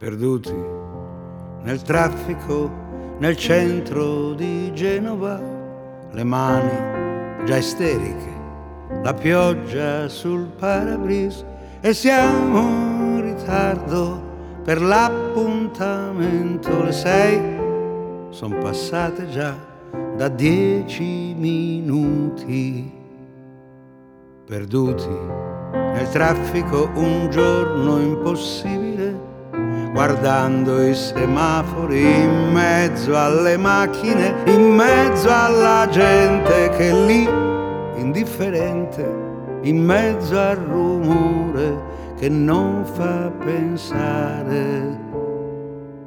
perduti nel traffico, nel centro di Genova, le mani già isteriche, la pioggia sul parabris e siamo in ritardo per l'appuntamento. Le 6 son passate già da 10 minuti. Perduti nel traffico un giorno impossibile, guardando i semafori in mezzo alle macchine, in mezzo alla gente che è lì, indifferente, in mezzo al rumore che non fa pensare.